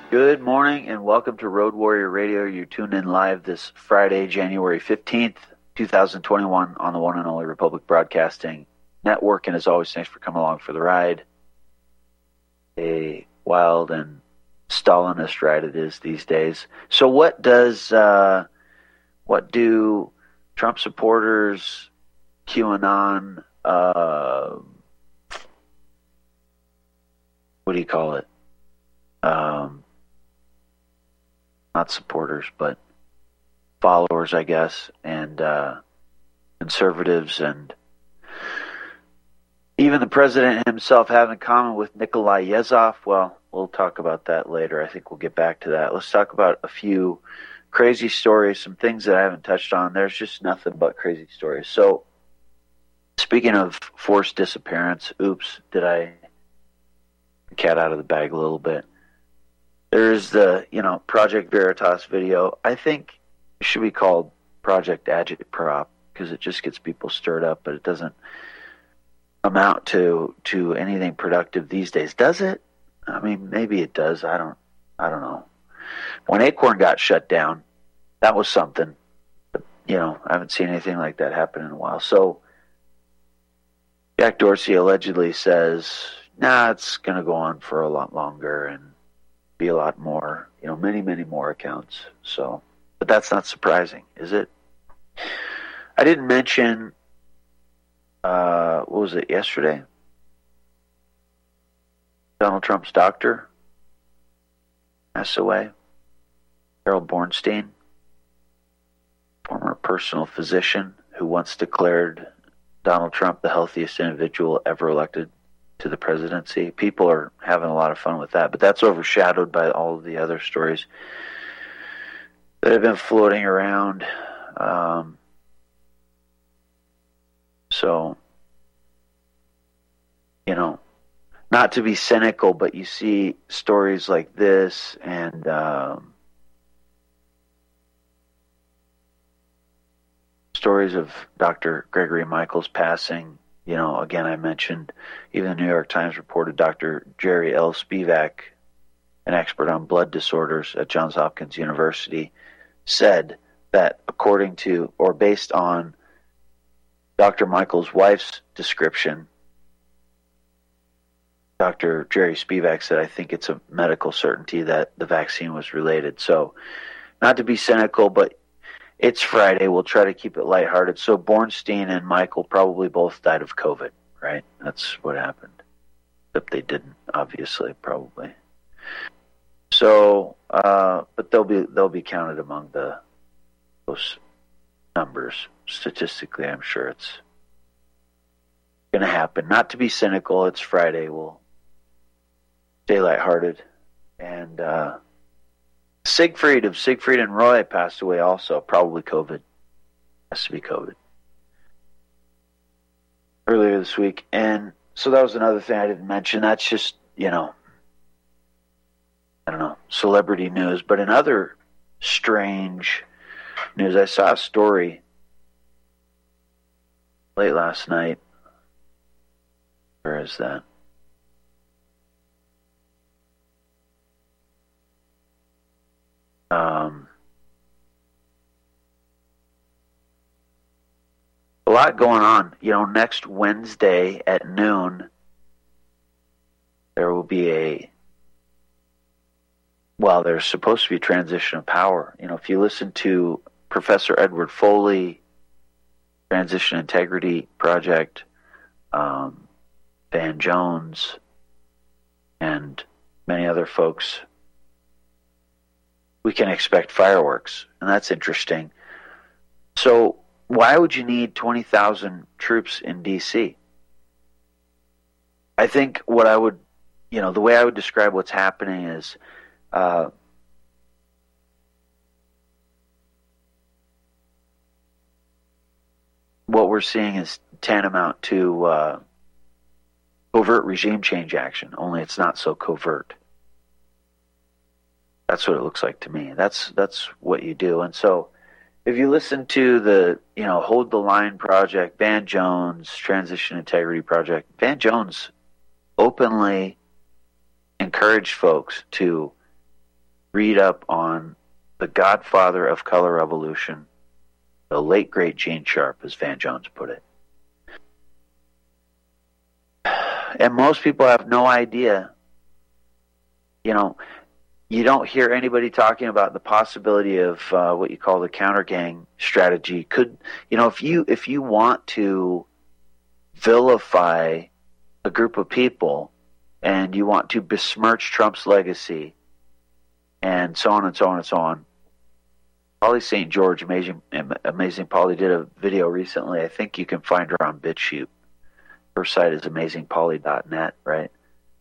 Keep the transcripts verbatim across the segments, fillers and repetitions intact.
Good morning and welcome to Road Warrior Radio. You're tuned in live this Friday, January fifteenth, twenty twenty-one on the one and only Republic Broadcasting Network. And as always, thanks for coming along for the ride. A wild and Stalinist ride it is these days. So what does, uh, what do Trump supporters, QAnon, uh, what do you call it? Um, not supporters, but followers, I guess, and uh, conservatives, and even the president himself have in common with Nikolai Yezhov. Well, we'll talk about that later. I think we'll get back to that. Let's talk about a few crazy stories, some things that I haven't touched on. There's just nothing but crazy stories. So, speaking of forced disappearance, oops, did I cat out of the bag a little bit? There's the, you know, Project Veritas video. I think it should be called Project Agitprop because it just gets people stirred up, but it doesn't amount to to anything productive these days, does it? I mean, maybe it does. I don't. I don't know. When Acorn got shut down, that was something. But, you know, I haven't seen anything like that happen in a while. So Jack Dorsey allegedly says, "Nah, it's going to go on for a lot longer and be a lot more, you know, many, many more accounts." So, but that's not surprising, is it? I didn't mention, uh, what was it, yesterday? Donald Trump's doctor passed away. Harold Bornstein, former personal physician who once declared Donald Trump the healthiest individual ever elected to the presidency. People are having a lot of fun with that, but that's overshadowed by all of the other stories that have been floating around. Um, so, you know, not to be cynical, but you see stories like this and um, stories of Doctor Gregory Michaels passing. You know, again, I mentioned, even the New York Times reported Doctor Jerry L. Spivak, an expert on blood disorders at Johns Hopkins University, said that according to, or based on Doctor Michaels' wife's description, Doctor Jerry Spivak said, "I think it's a medical certainty that the vaccine was related." So, not to be cynical, but it's Friday. We'll try to keep it lighthearted. So Bornstein and Michael probably both died of COVID, right? That's what happened. Except they didn't, obviously, probably. So, uh, but they'll be they'll be counted among the those numbers statistically. I'm sure it's going to happen. Not to be cynical. It's Friday. We'll stay lighthearted. And uh, Siegfried of Siegfried and Roy passed away also. Probably COVID. Has to be COVID. Earlier this week. And so that was another thing I didn't mention. That's just, you know, I don't know, celebrity news. But in other strange news, I saw a story late last night. Where is that? Um, a lot going on. You know, next Wednesday at noon, there will be a, well, there's supposed to be a transition of power. You know, if you listen to Professor Edward Foley, Transition Integrity Project, um, Van Jones, and many other folks, we can expect fireworks, and that's interesting. So why would you need twenty thousand troops in D C? I think what I would, you know, the way I would describe what's happening is uh, what we're seeing is tantamount to uh, covert regime change action, only it's not so covert. That's what it looks like to me. That's that's what you do. And so if you listen to the, you know, Hold the Line Project, Van Jones, Transition Integrity Project, Van Jones openly encouraged folks to read up on the godfather of color revolution, the late great Gene Sharp, as Van Jones put it. And most people have no idea. You know, you don't hear anybody talking about the possibility of uh, what you call the counter gang strategy. Could, you know, if you if you want to vilify a group of people and you want to besmirch Trump's legacy and so on and so on and so on, Polly Saint George, amazing, amazing Polly, did a video recently. I think you can find her on BitChute. Her site is amazing polly dot net, right?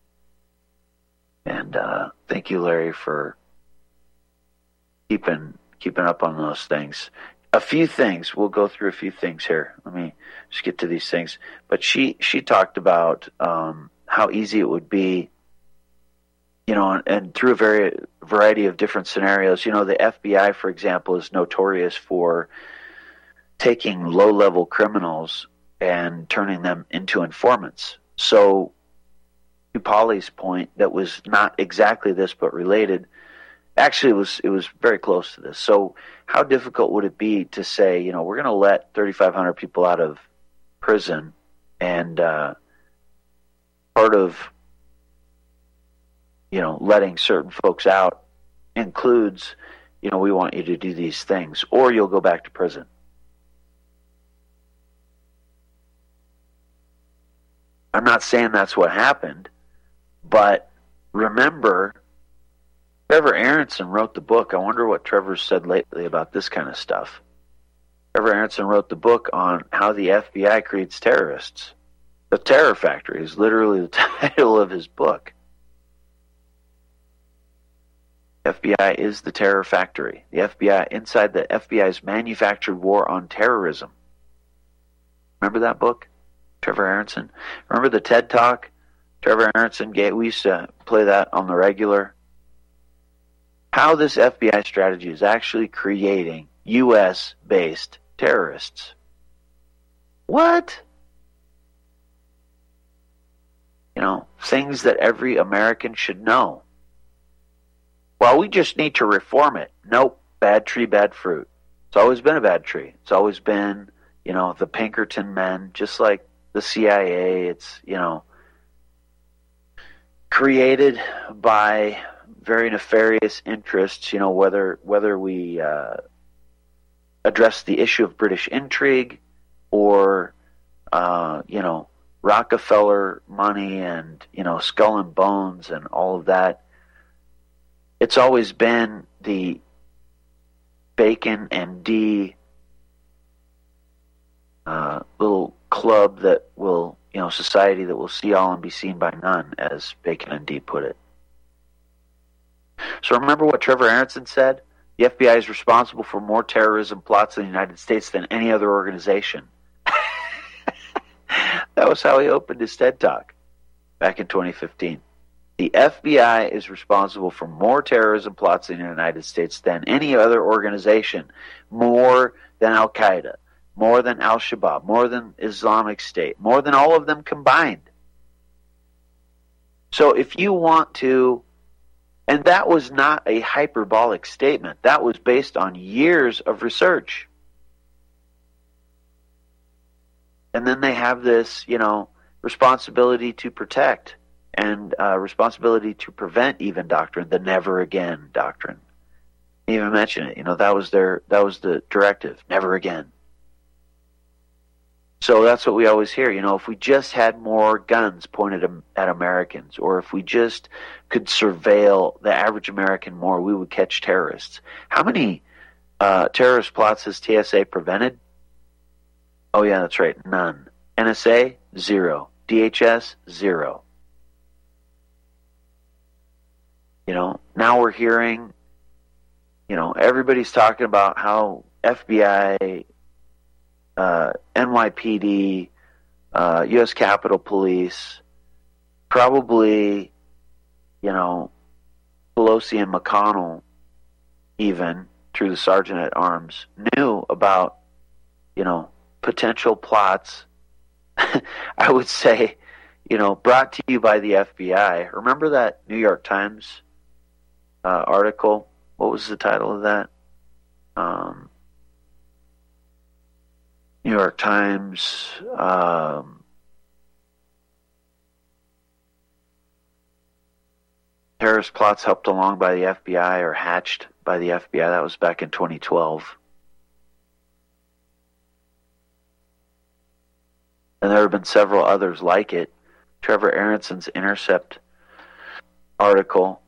And uh, thank you, Larry, for keeping keeping up on those things. A few things. We'll go through a few things here. Let me just get to these things. But she she talked about um, how easy it would be, you know, and, and through a very variety of different scenarios. You know, the F B I, for example, is notorious for taking low-level criminals and turning them into informants. So, to Polly's point, that was not exactly this, but related. Actually, it was it was very close to this. So, how difficult would it be to say, you know, we're going to let thirty-five hundred people out of prison, and uh, part of, you know, letting certain folks out includes, you know, we want you to do these things, or you'll go back to prison. I'm not saying that's what happened, but remember, Trevor Aronson wrote the book. I wonder what Trevor's said lately about this kind of stuff. Trevor Aronson wrote the book on how the F B I creates terrorists. The Terror Factory is literally the title of his book. F B I is the Terror Factory. The F B I, inside the F B I's manufactured war on terrorism. Remember that book? Trevor Aronson. Remember the TED Talk? Trevor Aronson gave, we used to play that on the regular. How this F B I strategy is actually creating U S-based terrorists. What? You know, things that every American should know. Well, we just need to reform it. Nope, bad tree, bad fruit. It's always been a bad tree. It's always been, you know, the Pinkerton men, just like the C I A. It's, you know, created by very nefarious interests, you know, whether whether we uh, address the issue of British intrigue or, uh, you know, Rockefeller money and, you know, skull and bones and all of that. It's always been the Bacon and D uh, little club that will, you know, society that will see all and be seen by none, as Bacon and D put it. So remember what Trevor Aronson said? The F B I is responsible for more terrorism plots in the United States than any other organization. That was how he opened his TED Talk back in twenty fifteen. The F B I is responsible for more terrorism plots in the United States than any other organization, more than Al-Qaeda, more than Al-Shabaab, more than Islamic State, more than all of them combined. So if you want to, and that was not a hyperbolic statement, that was based on years of research. And then they have this, you know, responsibility to protect and uh, responsibility to prevent even doctrine, the never again doctrine. They even mention it, you know, that was their, that was the directive, never again. So that's what we always hear, you know, if we just had more guns pointed at Americans, or if we just could surveil the average American more, we would catch terrorists. How many uh, terrorist plots has T S A prevented? Oh yeah, that's right, none. N S A, zero. D H S, zero. You know, now we're hearing, you know, everybody's talking about how F B I, uh, N Y P D, uh, U S Capitol Police, probably, you know, Pelosi and McConnell, even through the Sergeant at Arms, knew about, you know, potential plots. I would say, you know, brought to you by the F B I. Remember that New York Times uh, article. What was the title of that? Um, New York Times. Um, terrorist plots helped along by the F B I or hatched by the F B I. That was back in twenty twelve. And there have been several others like it. Trevor Aronson's Intercept article.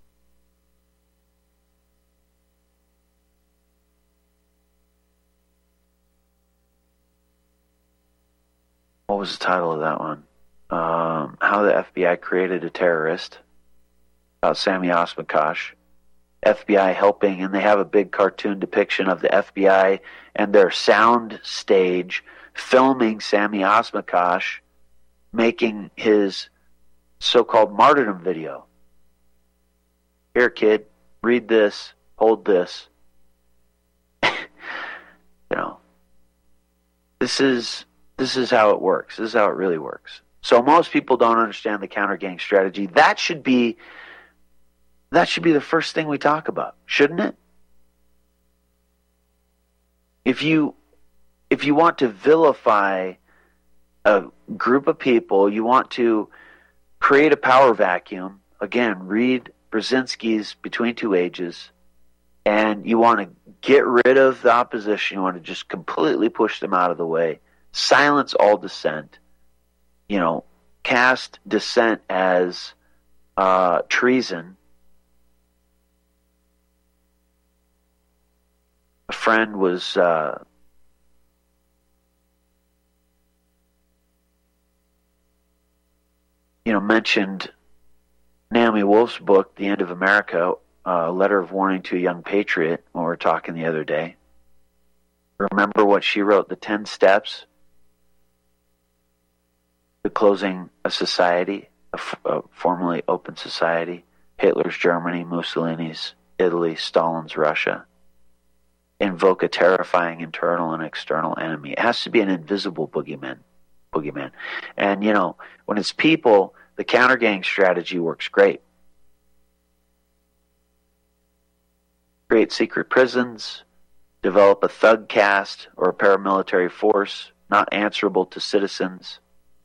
What was the title of that one? Um, How the F B I Created a Terrorist. About Sammy Osmakash. F B I helping, and they have a big cartoon depiction of the F B I and their sound stage filming Sammy Osmakash making his so-called martyrdom video. Here, kid, read this, hold this. you know, this is this is how it works. This is how it really works. So most people don't understand the counter-gang strategy. That should be that should be the first thing we talk about, shouldn't it? If you if you want to vilify a group of people, you want to create a power vacuum, again, read Brzezinski's Between Two Ages, and you want to get rid of the opposition, you want to just completely push them out of the way, silence all dissent, you know, cast dissent as uh, treason. A friend was uh, you know, mentioned Naomi Wolf's book, The End of America, a letter of warning to a young patriot, when we were talking the other day. Remember what she wrote, the ten steps to closing a society, a, f- a formerly open society, Hitler's Germany, Mussolini's Italy, Stalin's Russia. Invoke a terrifying internal and external enemy. It has to be an invisible boogeyman. boogeyman. And, you know, when it's people, the counter-gang strategy works great. Create secret prisons, develop a thug caste or a paramilitary force not answerable to citizens,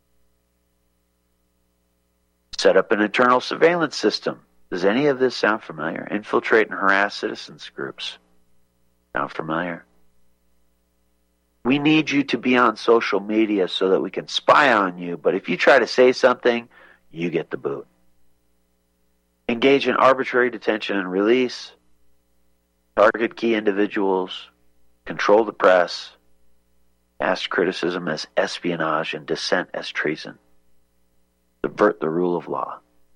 set up an internal surveillance system. Does any of this sound familiar? Infiltrate and harass citizens groups. Sound familiar? We need you to be on social media so that we can spy on you, but if you try to say something, you get the boot. Engage in arbitrary detention and release, target key individuals, control the press, cast criticism as espionage and dissent as treason, subvert the rule of law.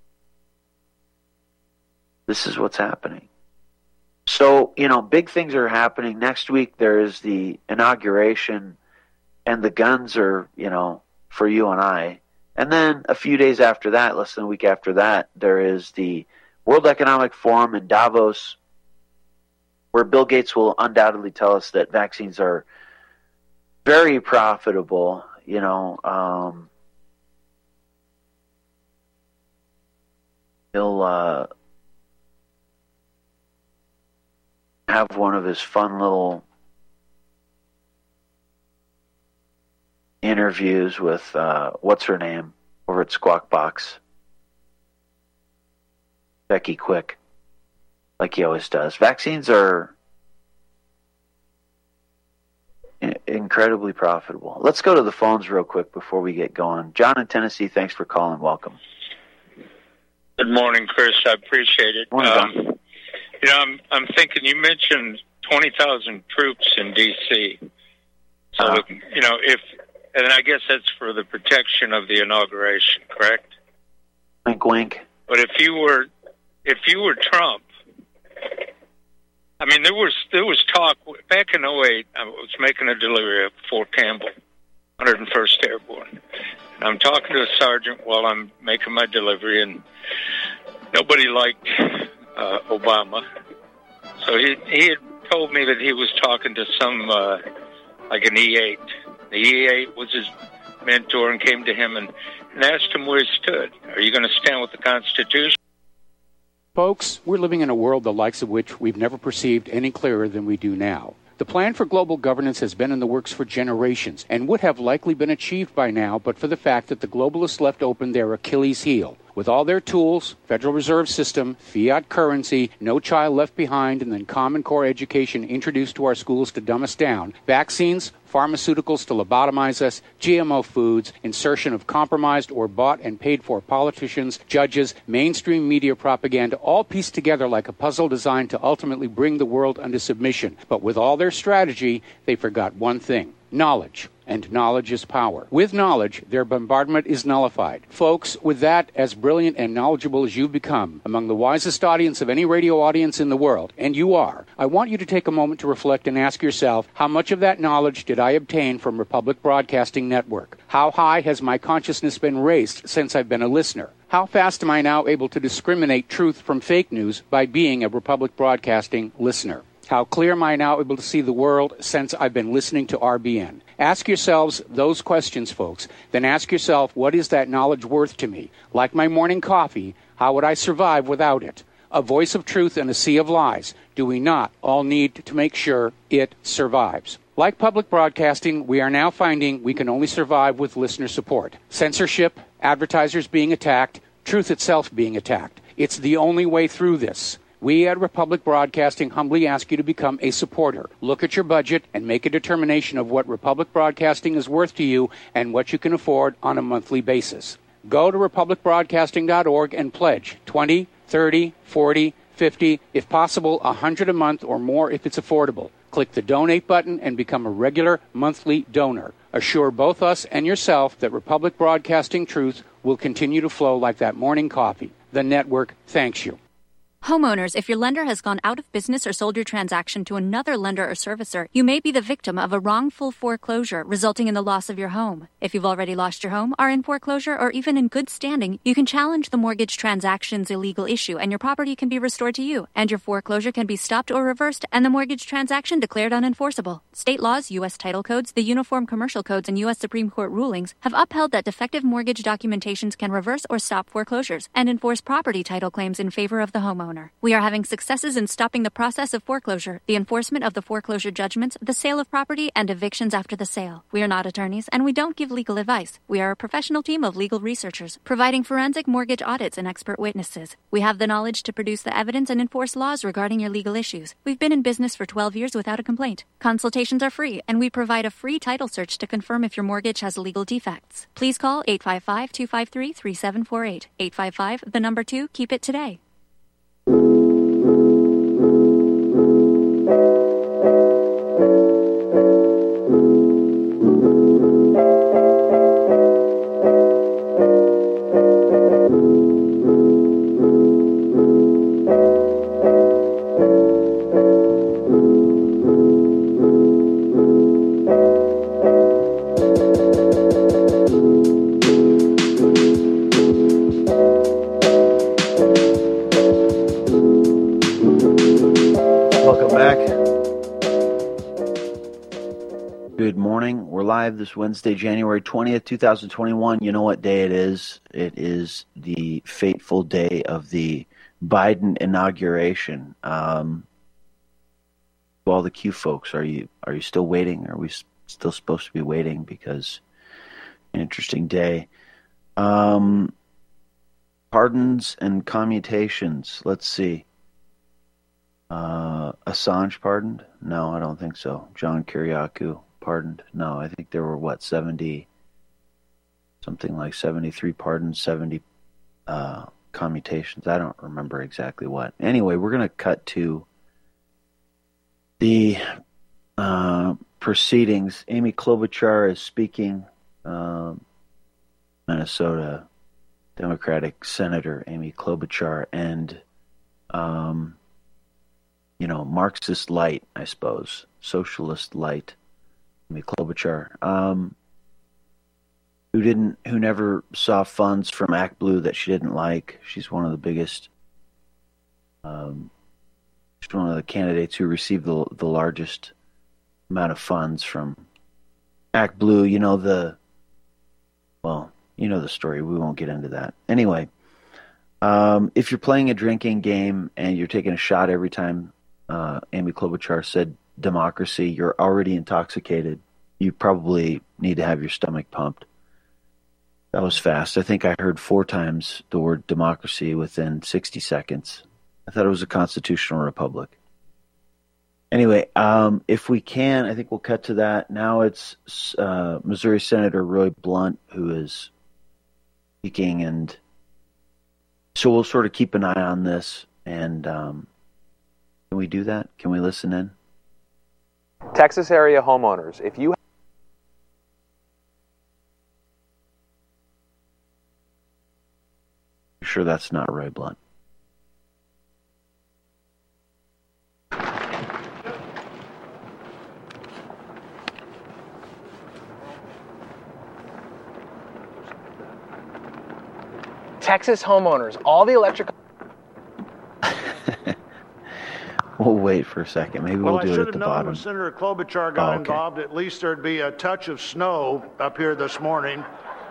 This is what's happening. So, you know, big things are happening. Next week there is the inauguration, and the guns are, you know, for you and I. And then a few days after that, less than a week after that, there is the World Economic Forum in Davos, where Bill Gates will undoubtedly tell us that vaccines are very profitable, you know. Um, he'll uh, have one of his fun little interviews with, uh, what's her name, over at Squawk Box. Becky Quick, like he always does. Vaccines are incredibly profitable. Let's go to the phones real quick before we get going. John in Tennessee, thanks for calling. Welcome. Good morning, Chris. I appreciate it. Morning, um, John. You know, I'm I'm thinking you mentioned twenty thousand troops in D C. So, Uh-huh. you know, if, and I guess that's for the protection of the inauguration, correct? Wink, wink. But if you were, if you were Trump, I mean, there was there was talk back in oh eight. I was making a delivery at Fort Campbell, one hundred first Airborne. And I'm talking to a sergeant while I'm making my delivery, and nobody liked uh, Obama. So he he had told me that he was talking to some uh, like an E eight. The E eight was his mentor, and came to him and, and asked him where he stood. Are you going to stand with the Constitution? Folks, we're living in a world the likes of which we've never perceived any clearer than we do now. The plan for global governance has been in the works for generations and would have likely been achieved by now but for the fact that the globalists left open their Achilles heel. With all their tools, Federal Reserve System, fiat currency, no child left behind, and then Common Core education introduced to our schools to dumb us down, vaccines, pharmaceuticals to lobotomize us, G M O foods, insertion of compromised or bought and paid for politicians, judges, mainstream media propaganda, all pieced together like a puzzle designed to ultimately bring the world under submission. But with all their strategy, they forgot one thing: knowledge. And knowledge is power. With knowledge, their bombardment is nullified. Folks, with that, as brilliant and knowledgeable as you've become, among the wisest audience of any radio audience in the world, and you are, I want you to take a moment to reflect and ask yourself, how much of that knowledge did I obtain from Republic Broadcasting Network? How high has my consciousness been raised since I've been a listener? How fast am I now able to discriminate truth from fake news by being a Republic Broadcasting listener? How clear am I now able to see the world since I've been listening to R B N? Ask yourselves those questions, folks. Then ask yourself, what is that knowledge worth to me? Like my morning coffee, how would I survive without it? A voice of truth in a sea of lies. Do we not all need to make sure it survives? Like public broadcasting, we are now finding we can only survive with listener support. Censorship, advertisers being attacked, truth itself being attacked. It's the only way through this. We at Republic Broadcasting humbly ask you to become a supporter. Look at your budget and make a determination of what Republic Broadcasting is worth to you and what you can afford on a monthly basis. Go to republic broadcasting dot org and pledge twenty, thirty, forty, fifty, if possible, one hundred a month or more if it's affordable. Click the donate button and become a regular monthly donor. Assure both us and yourself that Republic Broadcasting truth will continue to flow like that morning coffee. The network thanks you. Homeowners, if your lender has gone out of business or sold your transaction to another lender or servicer, you may be the victim of a wrongful foreclosure resulting in the loss of your home. If you've already lost your home, are in foreclosure, or even in good standing, you can challenge the mortgage transaction's illegal issue and your property can be restored to you, and your foreclosure can be stopped or reversed and the mortgage transaction declared unenforceable. State laws, U S title codes, the Uniform Commercial Codes, and U S Supreme Court rulings have upheld that defective mortgage documentations can reverse or stop foreclosures and enforce property title claims in favor of the homeowner. We are having successes in stopping the process of foreclosure, the enforcement of the foreclosure judgments, the sale of property, and evictions after the sale. We are not attorneys, and we don't give legal advice. We are a professional team of legal researchers, providing forensic mortgage audits and expert witnesses. We have the knowledge to produce the evidence and enforce laws regarding your legal issues. We've been in business for twelve years without a complaint. Consultations are free, and we provide a free title search to confirm if your mortgage has legal defects. Please call eight five five, two five three, three seven four eight. eight five five, the number two, keep it today. This Wednesday, January twentieth, twenty twenty-one. You know what day it is? It is the fateful day of the Biden inauguration. Um, to all the Q folks, are you are you still waiting? Are we still supposed to be waiting? Because an interesting day. Um, pardons and commutations. Let's see. Uh, Assange pardoned? No, I don't think so. John Kiriakou pardoned? No, I think there were, what, seventy, something like seventy-three pardons, seventy uh, commutations. I don't remember exactly what. Anyway, we're going to cut to the uh, proceedings. Amy Klobuchar is speaking. Uh, Minnesota Democratic Senator Amy Klobuchar, and, um, you know, Marxist light, I suppose, socialist light. Amy Klobuchar, um, who didn't, who never saw funds from ActBlue that she didn't like. She's one of the biggest. Um, she's one of the candidates who received the the largest amount of funds from ActBlue. You know the, well, you know the story. We won't get into that anyway. Um, if you're playing a drinking game and you're taking a shot every time uh, Amy Klobuchar said democracy, you're already intoxicated. You probably need to have your stomach pumped. That was fast. I think I heard four times the word democracy within sixty seconds. I thought it was a constitutional republic. Anyway, um, if we can, I think we'll cut to that. Now it's uh, Missouri Senator Roy Blunt who is speaking, and so we'll sort of keep an eye on this. And um, can we do that? Can we listen in? Texas area homeowners, if you sure that's not Roy Blunt. Texas homeowners, all the electric... We'll wait for a second. Maybe we'll, well do it at the bottom. Well, I should have known when Senator Klobuchar got oh, okay. involved, at least there'd be a touch of snow up here this morning.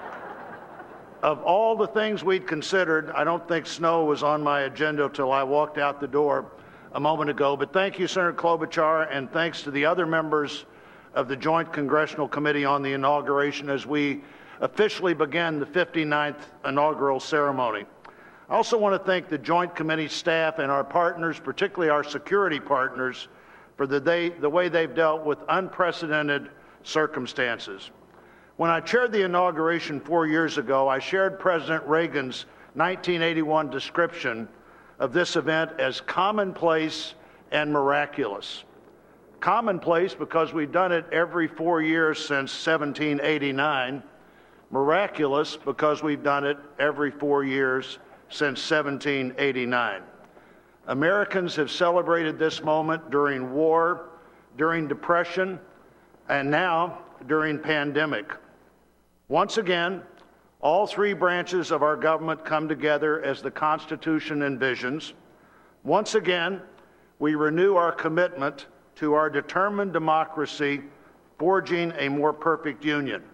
Of all the things we'd considered, I don't think snow was on my agenda till I walked out the door a moment ago. But thank you, Senator Klobuchar, and thanks to the other members of the Joint Congressional Committee on the inauguration as we officially began the fifty-ninth inaugural ceremony. I also want to thank the Joint Committee staff and our partners, particularly our security partners, for the, day, the way they've dealt with unprecedented circumstances. When I chaired the inauguration four years ago, I shared President Reagan's nineteen eighty-one description of this event as commonplace and miraculous. Commonplace because we've done it every four years since seventeen eighty-nine. Miraculous because we've done it every four years since seventeen eighty-nine. Americans have celebrated this moment during war, during depression, and now during pandemic. Once again, all three branches of our government come together as the Constitution envisions. Once again, we renew our commitment to our determined democracy, forging a more perfect union.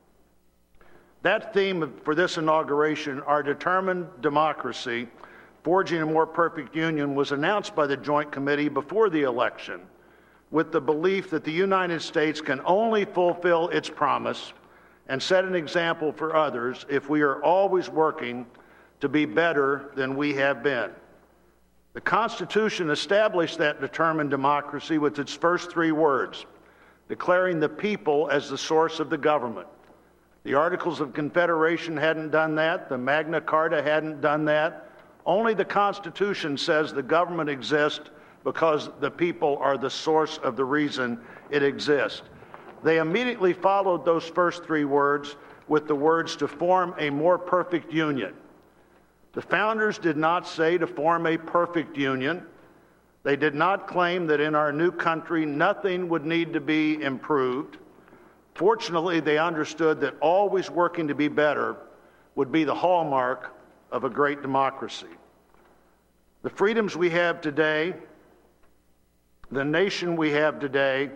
That theme for this inauguration, our determined democracy, forging a more perfect union, was announced by the Joint Committee before the election with the belief that the United States can only fulfill its promise and set an example for others if we are always working to be better than we have been. The Constitution established that determined democracy with its first three words, declaring the people as the source of the government. The Articles of Confederation hadn't done that. The Magna Carta hadn't done that. Only the Constitution says the government exists because the people are the source of the reason it exists. They immediately followed those first three words with the words to form a more perfect union. The founders did not say to form a perfect union. They did not claim that in our new country nothing would need to be improved. Fortunately, they understood that always working to be better would be the hallmark of a great democracy. The freedoms we have today, the nation we have today,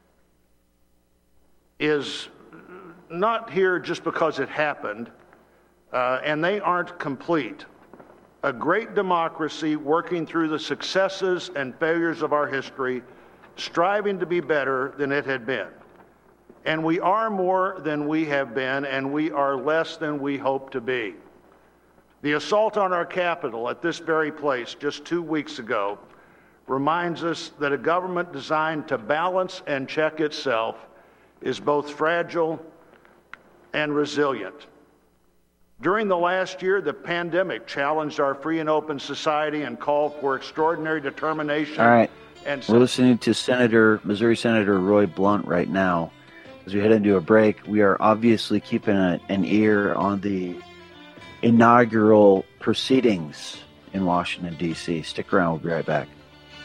is not here just because it happened, uh, and they aren't complete. A great democracy working through the successes and failures of our history, striving to be better than it had been. And we are more than we have been, and we are less than we hope to be. The assault on our Capitol at this very place just two weeks ago reminds us that a government designed to balance and check itself is both fragile and resilient. During the last year, the pandemic challenged our free and open society and called for extraordinary determination. All right. And We're listening to Senator, Missouri Senator Roy Blunt right now. As we head into a break, we are obviously keeping a, an ear on the inaugural proceedings in Washington, D C Stick around. We'll be right back.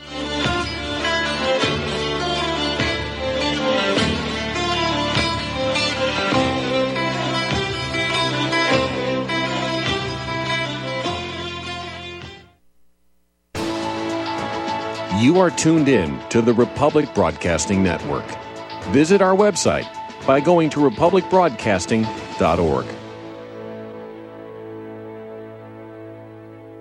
You are tuned in to the Republic Broadcasting Network. Visit our website by going to republic broadcasting dot org.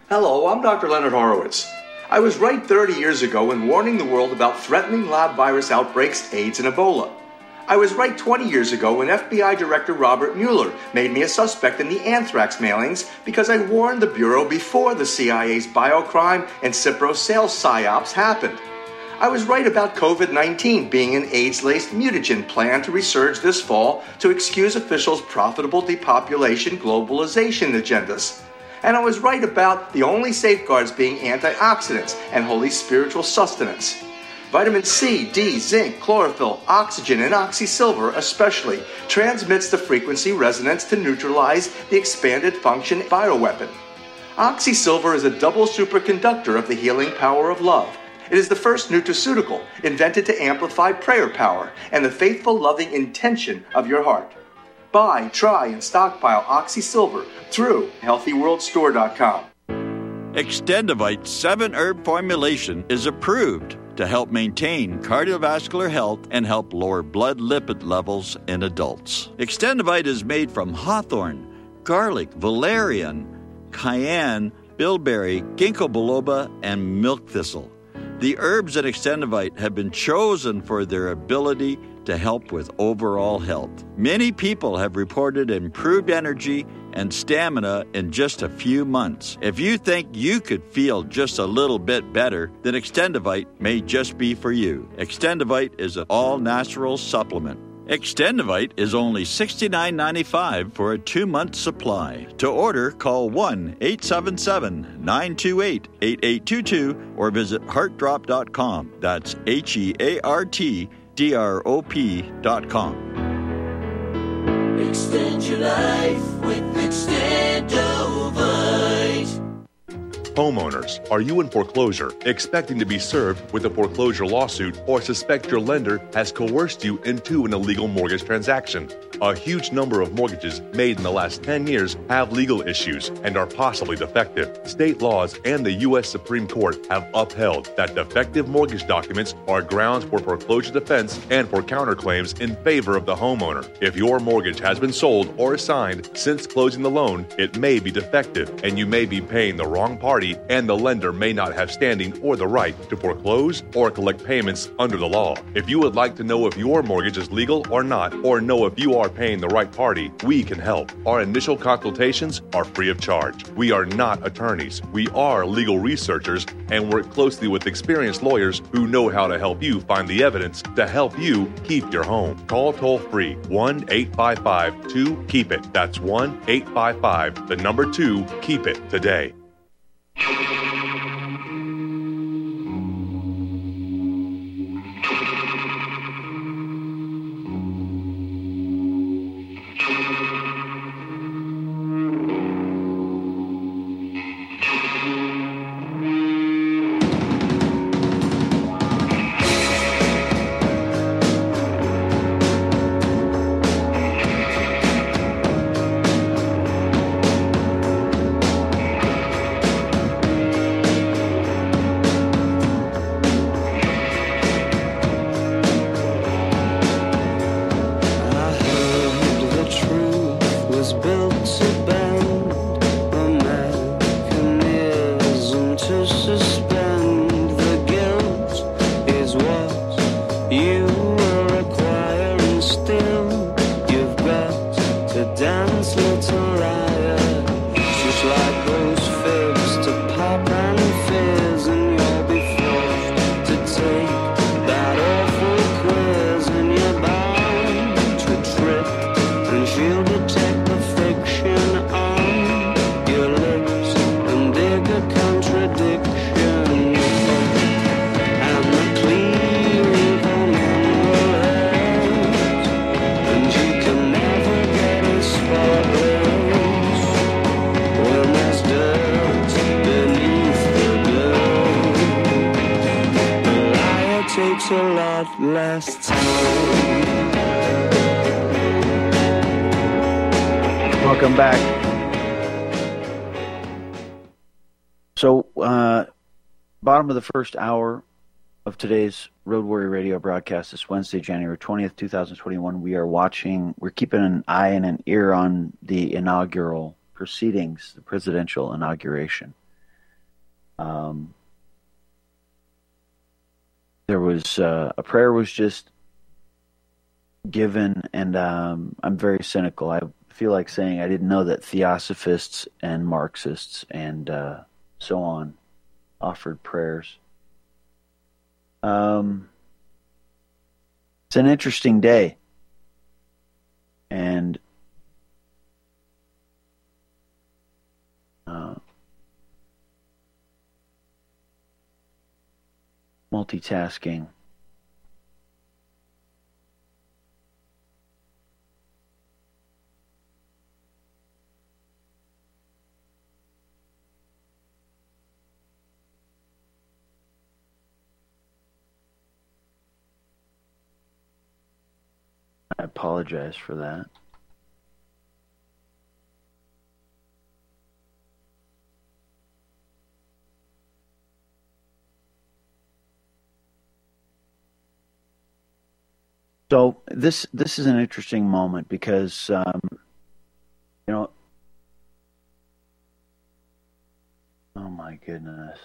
Hello, I'm Doctor Leonard Horowitz. I was right thirty years ago in warning the world about threatening lab virus outbreaks, AIDS, and Ebola. I was right twenty years ago when F B I Director Robert Mueller made me a suspect in the anthrax mailings because I warned the Bureau before the C I A's biocrime and Cipro sales psyops happened. I was right about COVID nineteen being an AIDS-laced mutagen planned to resurge this fall to excuse officials' profitable depopulation globalization agendas. And I was right about the only safeguards being antioxidants and holy spiritual sustenance. Vitamin C, D, zinc, chlorophyll, oxygen, and oxysilver especially transmits the frequency resonance to neutralize the expanded function bioweapon. Oxysilver is a double superconductor of the healing power of love. It is the first nutraceutical invented to amplify prayer power and the faithful, loving intention of your heart. Buy, try, and stockpile Oxysilver through healthy world store dot com. Extendivite seven herb formulation is approved to help maintain cardiovascular health and help lower blood lipid levels in adults. Extendivite is made from hawthorn, garlic, valerian, cayenne, bilberry, ginkgo biloba, and milk thistle. The herbs in Extendivite have been chosen for their ability to help with overall health. Many people have reported improved energy and stamina in just a few months. If you think you could feel just a little bit better, then Extendivite may just be for you. Extendivite is an all-natural supplement. Extendivite is only sixty-nine ninety-five for a two-month supply. To order, call one eight seven seven, nine two eight, eight eight two two or visit heart drop dot com. That's H E A R T D R O P dot com. Extend your life with Extendovite. Homeowners, are you in foreclosure, expecting to be served with a foreclosure lawsuit, or suspect your lender has coerced you into an illegal mortgage transaction? A huge number of mortgages made in the last ten years have legal issues and are possibly defective. State laws and the U S Supreme Court have upheld that defective mortgage documents are grounds for foreclosure defense and for counterclaims in favor of the homeowner. If your mortgage has been sold or assigned since closing the loan, it may be defective and you may be paying the wrong party, and the lender may not have standing or the right to foreclose or collect payments under the law. If you would like to know if your mortgage is legal or not, or know if you are paying the right party, we can help. Our initial consultations are free of charge. We are not attorneys. We are legal researchers and work closely with experienced lawyers who know how to help you find the evidence to help you keep your home. Call toll-free one eight five five two keep it. That's one eight five five, the number two, keep it today. Welcome back. So, uh, bottom of the first hour of today's Road Warrior Radio broadcast this Wednesday, January twentieth, twenty twenty-one. We are watching, we're keeping an eye and an ear on the inaugural proceedings, the presidential inauguration. Um, there was uh, a prayer was just given, and um, I'm very cynical. I feel like saying I didn't know that Theosophists and Marxists and uh, so on offered prayers. Um, it's an interesting day, and uh, multitasking. I apologize for that. So this this is an interesting moment because um, you know, oh my goodness.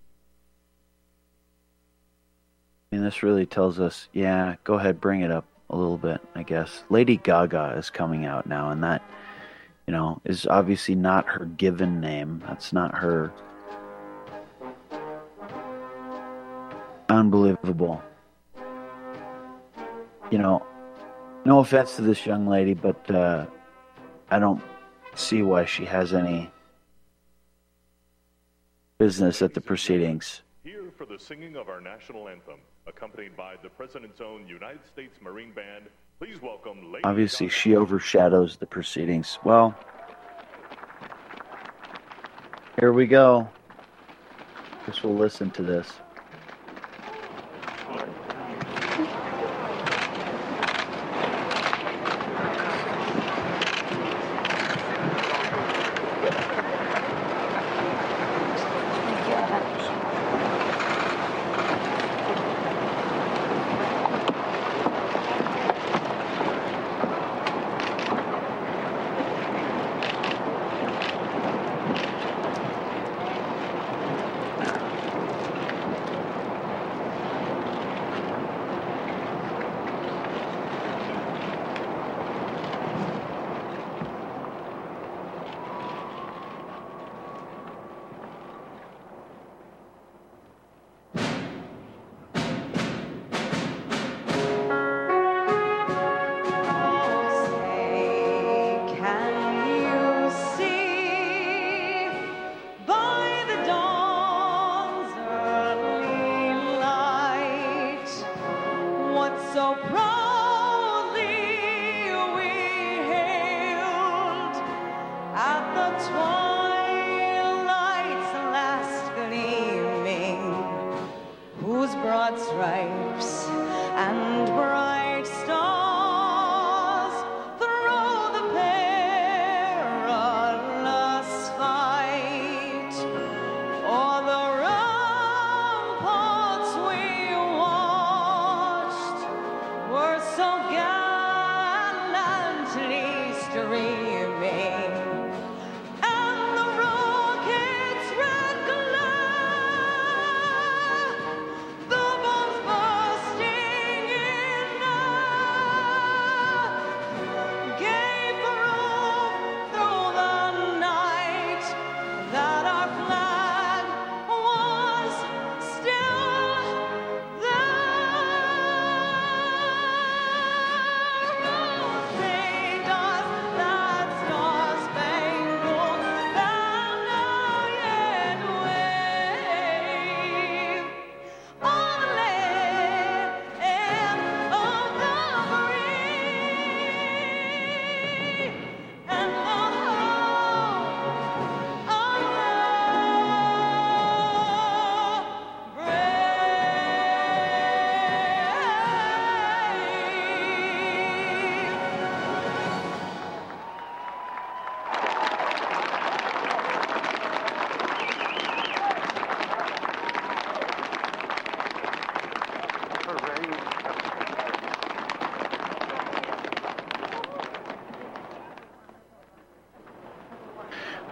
I mean, this really tells us, yeah, go ahead, bring it up a little bit, I guess. Lady Gaga is coming out now, and that, you know, is obviously not her given name. That's not her. Unbelievable. You know, no offense to this young lady, but uh, I don't see why she has any business at the proceedings. Here for the singing of our national anthem, accompanied by the President's own United States Marine Band, please welcome Lady Obviously, Gaga. she overshadows the proceedings. Well, here we go. Guess we'll listen to this.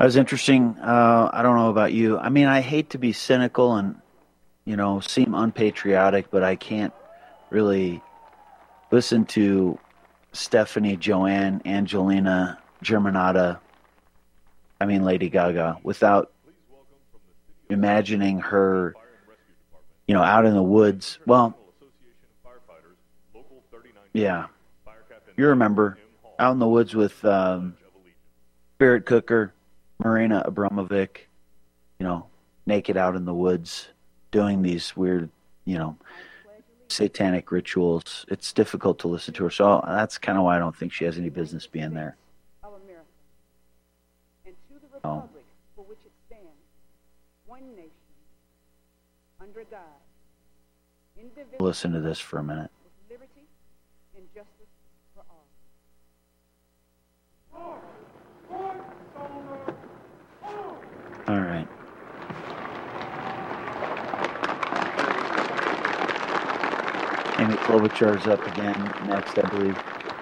was interesting. Uh, I don't know about you. I mean, I hate to be cynical and, you know, seem unpatriotic, but I can't really listen to Stephanie, Joanne, Angelina, Germanata, I mean Lady Gaga, without imagining her, you know, out in the woods. Well, yeah, you remember, out in the woods with um, Spirit Cooker, Marina Abramovic, you know, naked out in the woods, doing these weird, you know, satanic rituals. It's difficult to listen to her, so that's kind of why I don't think she has any business being there. Oh. For which it stands, one nation, under God, indivisible. Listen to this for a minute. With liberty and justice for all. All right. Amy Klobuchar's up again next, I believe.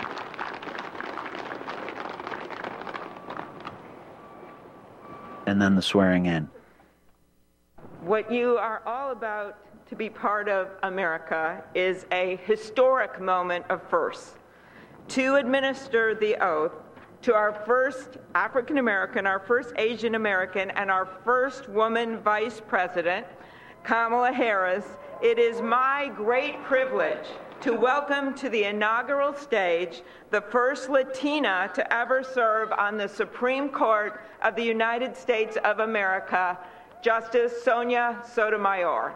And then the swearing in. What you are all about to be part of, America, is a historic moment of firsts. To administer the oath to our first African American, our first Asian American, and our first woman vice president, Kamala Harris, it is my great privilege to welcome to the inaugural stage the first Latina to ever serve on the Supreme Court of the United States of America, Justice Sonia Sotomayor.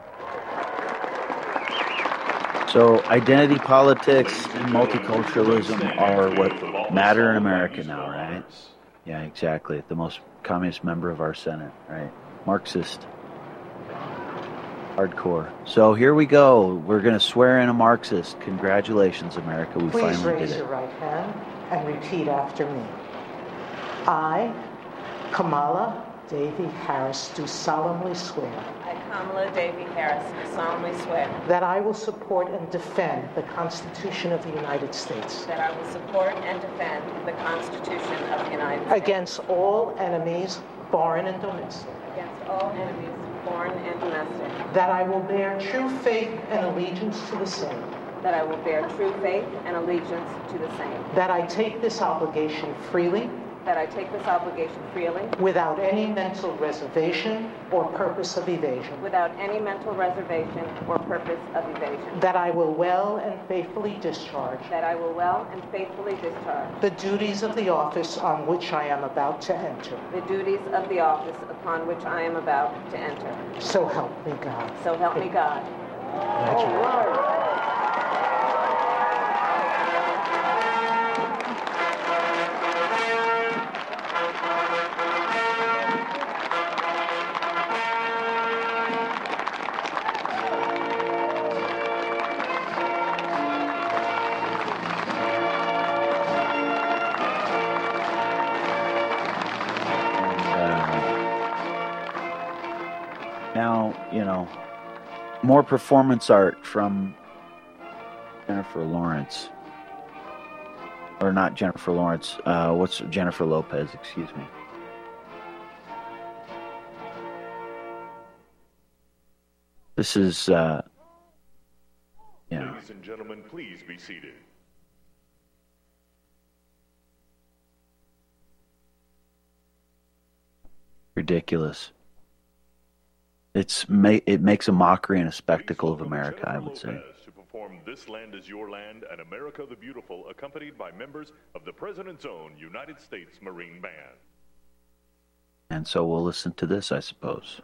So identity politics and multiculturalism are what matter in America now, right? Yeah, exactly. The most communist member of our Senate, right? Marxist. Hardcore. So here we go. We're going to swear in a Marxist. Congratulations, America. We Please finally raise did it. your right hand and repeat after me. I, Kamala Davy Harris, do solemnly swear I, Kamala Davy Harris, do solemnly swear that I will support and defend the Constitution of the United States that I will support and defend the Constitution of the United States against all enemies, foreign and domestic, against all enemies, foreign and domestic, that I will bear true faith and allegiance to the same, that I will bear true faith and allegiance to the same, that I take this obligation freely, that I take this obligation freely, without any mental reservation or purpose of evasion, without any mental reservation or purpose of evasion, that I will well and faithfully discharge that I will well and faithfully discharge the duties of the office on which I am about to enter. the duties of the office upon which I am about to enter. So help me God. So help me God. Congratulations. Now, you know, more performance art from Jennifer Lawrence. Or not Jennifer Lawrence. Uh, what's Jennifer Lopez, excuse me. This is, uh, yeah. Ladies and gentlemen, please be seated. Ridiculous. It's ma- it makes a mockery and a spectacle of America, I would say. To perform This Land Is Your Land and America the Beautiful, accompanied by members of the President's own United States Marine Band. And so we'll listen to this, I suppose.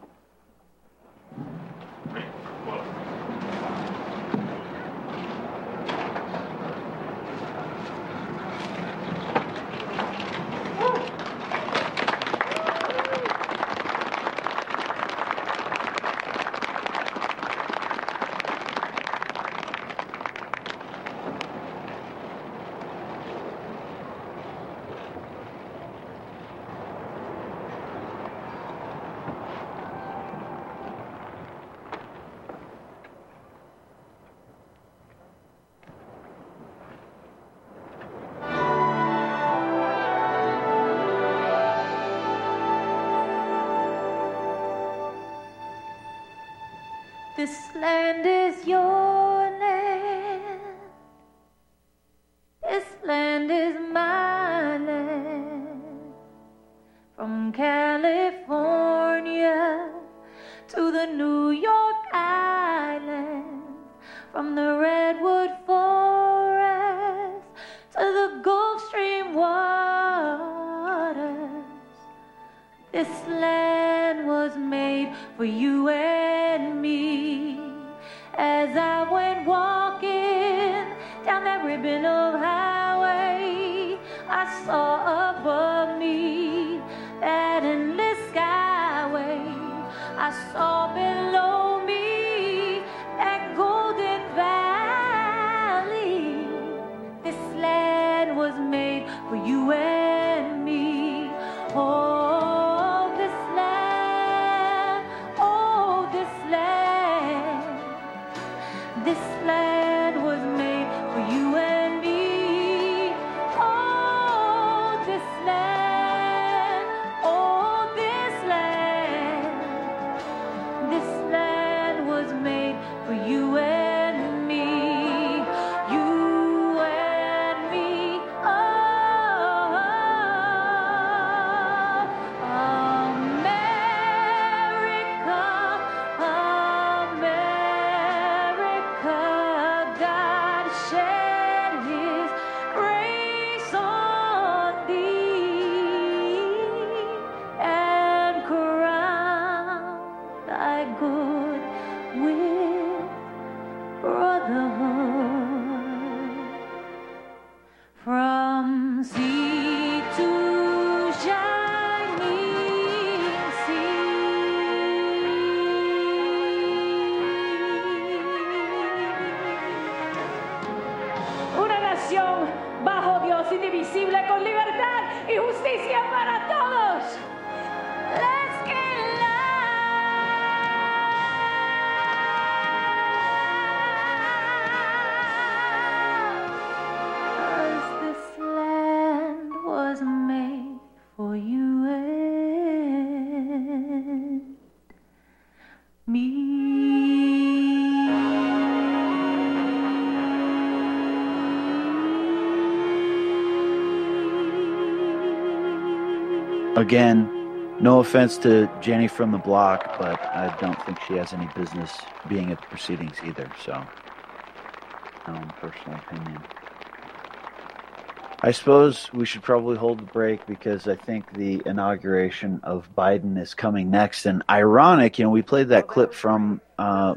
This land is your land. This land is my land. From California to the New York Islands, from the Redwood Forest to the Gulf Stream waters. This land was made for you and me. As I went walking down that ribbon of highway, I saw above me that endless skyway. I saw below me that golden valley. This land was made for you and me. Oh, this land, oh, this land, this land was made for you and me. Oh, this land, oh, this land, this land was made for you and me. You and me. Oh, America, America, God shed His grace on thee and crowned thy good with brotherhood. From sea to shining sea, una nación bajo Dios, indivisible, con libertad y justicia para todos. let's get loud. 'Cause this land was made for you and me. Again, no offense to Jenny from the block, but I don't think she has any business being at the proceedings either, so, my own personal opinion. I suppose we should probably hold the break because I think the inauguration of Biden is coming next. And ironic, you know, we played that clip from, uh,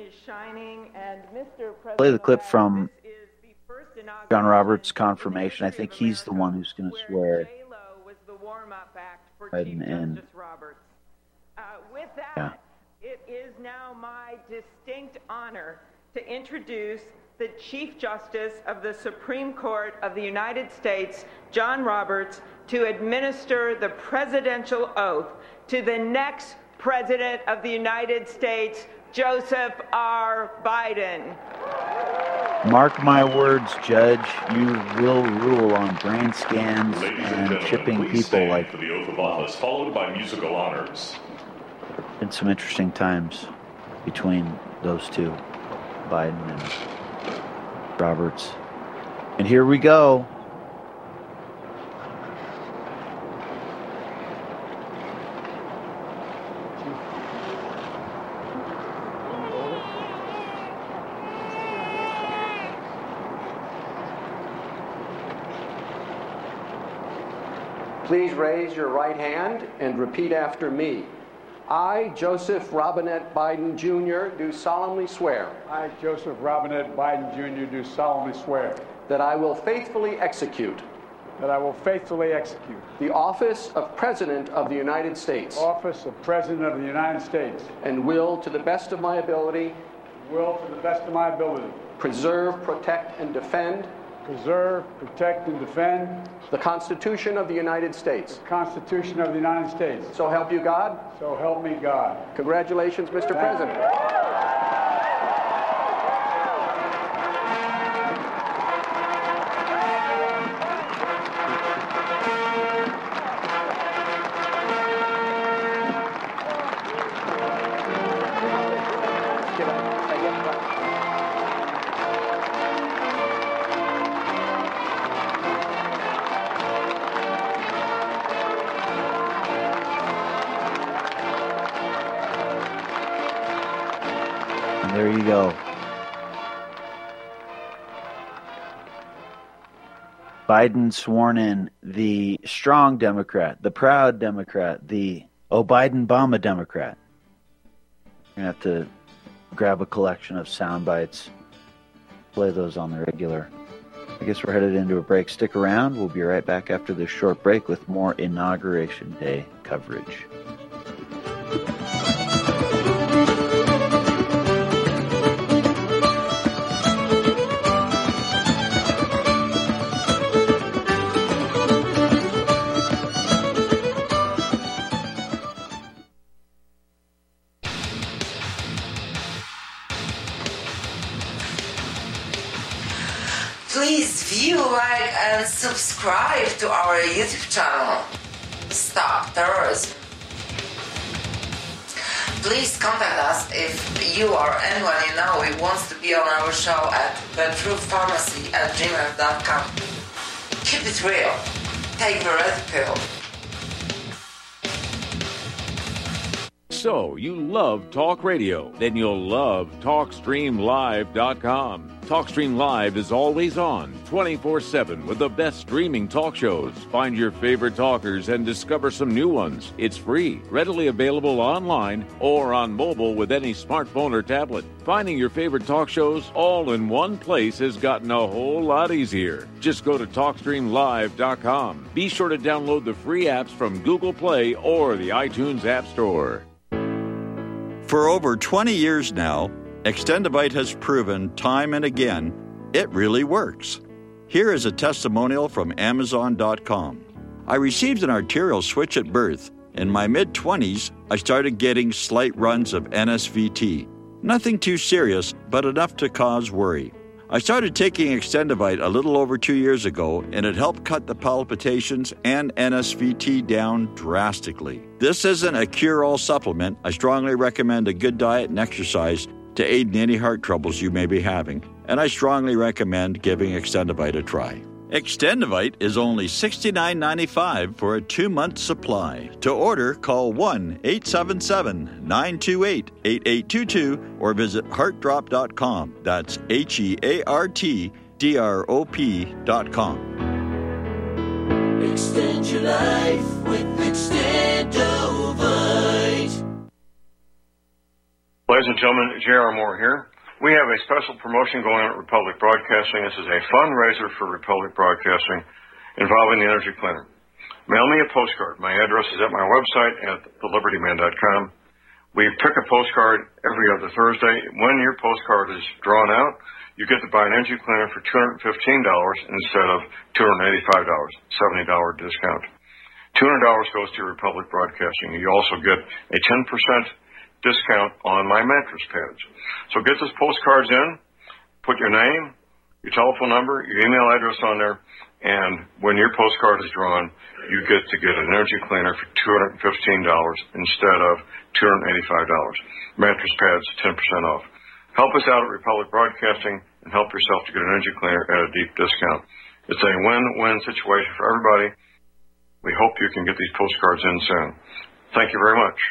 play the clip from John Roberts' confirmation. I think he's the one who's going to swear Biden in. Uh, with that, Yeah. it is now my distinct honor to introduce the Chief Justice of the Supreme Court of the United States, John Roberts, to administer the presidential oath to the next President of the United States, Joseph R. Biden. Mark my words, Judge, you will rule on brain scans Ladies and and gentlemen, chipping please people stand like for the oath of office, followed by musical honors. in some interesting times between those two, Biden and Roberts. And here we go. Please raise your right hand and repeat after me. I, Joseph Robinette Biden Junior, do solemnly swear I, Joseph Robinette Biden Junior, do solemnly swear that I will faithfully execute that I will faithfully execute the office of President of the United States the office of President of the United States and will, to the best of my ability, will, to the best of my ability, preserve, protect, and defend preserve, protect, and defend the Constitution of the United States. the Constitution of the United States. So help you God. So help me God. Congratulations, Mister Thank President. Get up. And there you go. Biden sworn in, the strong Democrat, the proud Democrat, the oh Biden-Bama Democrat. You're going to have to grab a collection of sound bites, play those on the regular. I guess we're headed into a break. Stick around. We'll be right back after this short break with more Inauguration Day coverage. Please view, like, and subscribe to our YouTube channel. Stop Terrorism. Please contact us if you or anyone you know who wants to be on our show at thetruthpharmacy at gmail dot com. Keep it real. Take the red pill. So, you love talk radio? Then you'll love talk stream live dot com. TalkStream Live is always on, twenty-four seven, with the best streaming talk shows. Find your favorite talkers and discover some new ones. It's free, readily available online or on mobile with any smartphone or tablet. Finding your favorite talk shows all in one place has gotten a whole lot easier. Just go to talk stream live dot com. Be sure to download the free apps from Google Play or the iTunes App Store. For over twenty years now, Extendivite has proven time and again it really works. Here is a testimonial from Amazon dot com. I received an arterial switch at birth. In my mid-twenties, I started getting slight runs of N S V T. Nothing too serious, but enough to cause worry. I started taking Extendivite a little over two years ago, and it helped cut the palpitations and N S V T down drastically. This isn't a cure-all supplement. I strongly recommend a good diet and exercise to aid in any heart troubles you may be having, and I strongly recommend giving Extendivite a try. Extendivite is only sixty-nine ninety-five for a two-month supply. To order, call one eight seven seven, nine two eight, eight eight two two or visit heart drop dot com. That's H E A R T D R O P dot com. Extend your life with Extendovite. Ladies and gentlemen, J R. Moore here. We have a special promotion going on at Republic Broadcasting. This is a fundraiser for Republic Broadcasting involving the Energy Cleaner. Mail me a postcard. My address is at my website at the liberty man dot com. We pick a postcard every other Thursday. When your postcard is drawn out, you get to buy an Energy Cleaner for two hundred fifteen dollars instead of two hundred eighty-five dollars, seventy dollars discount. two hundred dollars goes to Republic Broadcasting. You also get a ten percent discount on my mattress pads. So get those postcards in, put your name, your telephone number, your email address on there, and when your postcard is drawn, you get to get an Energy Cleaner for two hundred fifteen dollars instead of two hundred eighty-five dollars. Mattress pads, ten percent off. Help us out at Republic Broadcasting and help yourself to get an Energy Cleaner at a deep discount. It's a win-win situation for everybody. We hope you can get these postcards in soon. Thank you very much.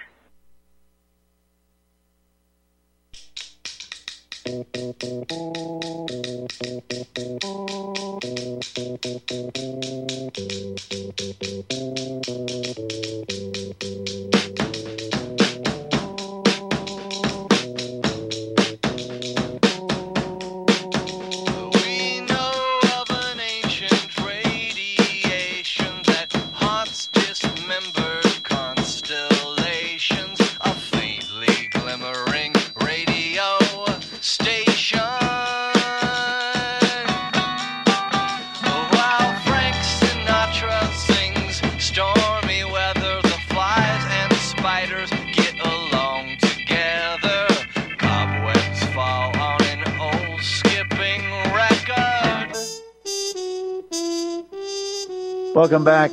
Welcome back.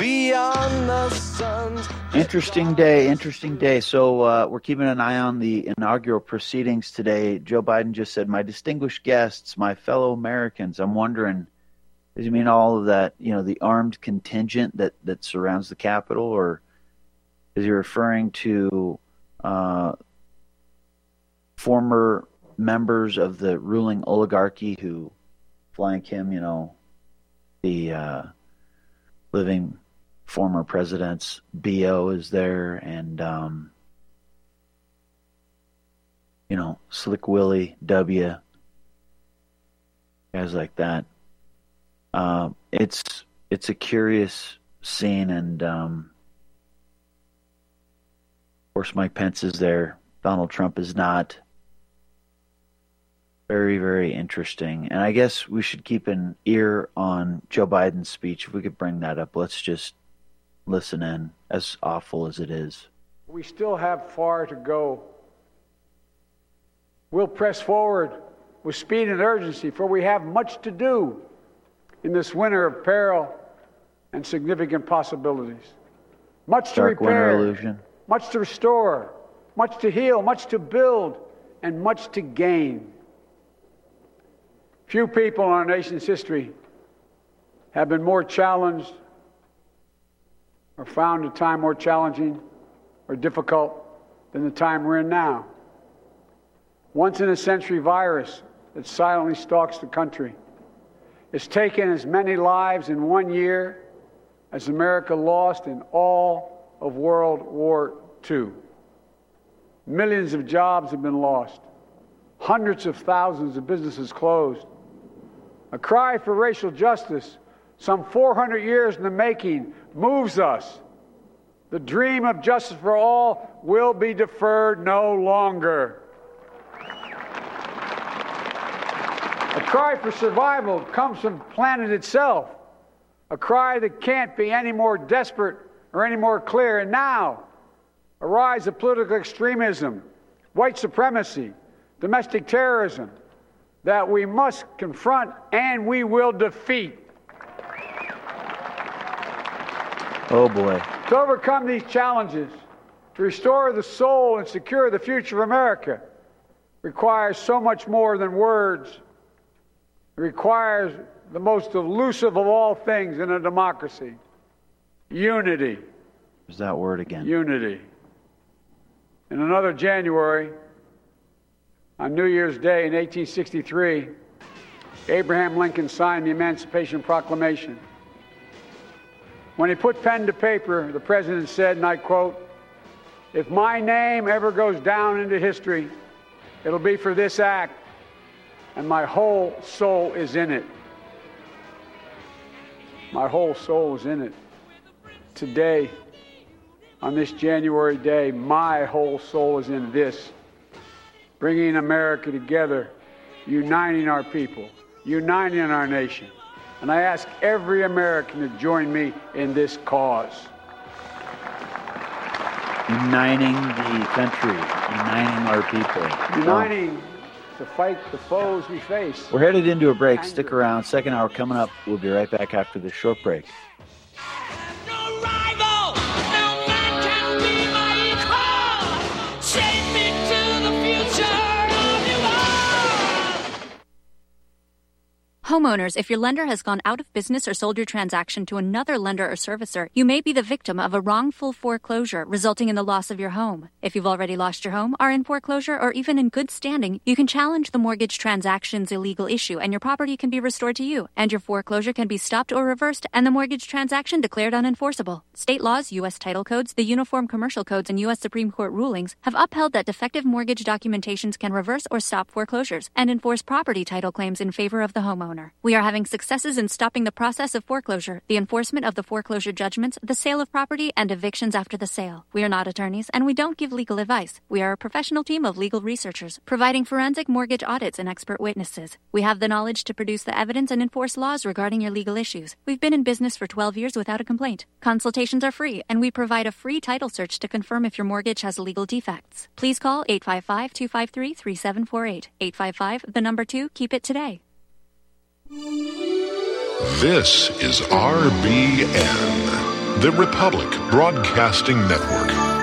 Interesting day, interesting day. So uh, we're keeping an eye on the inaugural proceedings today. Joe Biden just said, my distinguished guests, my fellow Americans. I'm wondering, does he mean all of that, you know, the armed contingent that, that surrounds the Capitol, or is he referring to uh, former members of the ruling oligarchy who flank him. You know, the uh, living former presidents, B O is there, and, um, you know, Slick Willie, W, guys like that. Uh, it's it's a curious scene, and um, of course Mike Pence is there. Donald Trump is not. Very, very interesting. And I guess we should keep an ear on Joe Biden's speech. If we could bring that up, let's just listen in, as awful as it is. We still have far to go. We'll press forward with speed and urgency, for we have much to do in this winter of peril and significant possibilities. Much to Dark winter repair, illusion. much to restore, much to heal, much to build, and much to gain. Few people in our nation's history have been more challenged or found a time more challenging or difficult than the time we're in now. Once-in-a-century virus that silently stalks the country. It's taken as many lives in one year as America lost in all of World War Two. Millions of jobs have been lost. Hundreds of thousands of businesses closed. A cry for racial justice, some four hundred years in the making, moves us. The dream of justice for all will be deferred no longer. A cry for survival comes from the planet itself. A cry that can't be any more desperate or any more clear. And now, a rise of political extremism, white supremacy, domestic terrorism, that we must confront and we will defeat. Oh boy. To overcome these challenges, to restore the soul and secure the future of America, requires so much more than words. It requires the most elusive of all things in a democracy: unity. There's that word again. Unity. In another January, on New Year's Day in eighteen sixty-three, Abraham Lincoln signed the Emancipation Proclamation. When he put pen to paper, the president said, and I quote, "If my name ever goes down into history, it'll be for this act, and my whole soul is in it." My whole soul is in it. Today, on this January day, my whole soul is in this. Bringing America together, uniting our people, uniting our nation. And I ask every American to join me in this cause. Uniting the country, uniting our people. Uniting to fight the foes we face. We're headed into a break. Stick around. Second hour coming up. We'll be right back after this short break. Homeowners, if your lender has gone out of business or sold your transaction to another lender or servicer, you may be the victim of a wrongful foreclosure resulting in the loss of your home. If you've already lost your home, are in foreclosure, or even in good standing, you can challenge the mortgage transaction's illegal issue and your property can be restored to you, and your foreclosure can be stopped or reversed and the mortgage transaction declared unenforceable. State laws, U S title codes, the Uniform Commercial Codes, and U S Supreme Court rulings have upheld that defective mortgage documentations can reverse or stop foreclosures and enforce property title claims in favor of the homeowner. We are having successes in stopping the process of foreclosure, the enforcement of the foreclosure judgments, the sale of property, and evictions after the sale. We are not attorneys, and we don't give legal advice. We are a professional team of legal researchers, providing forensic mortgage audits and expert witnesses. We have the knowledge to produce the evidence and enforce laws regarding your legal issues. We've been in business for twelve years without a complaint. Consultations are free, and we provide a free title search to confirm if your mortgage has legal defects. Please call eight five five, two five three, three seven four eight. eight five five, the number two, keep it today. This is R B N, the Republic Broadcasting Network.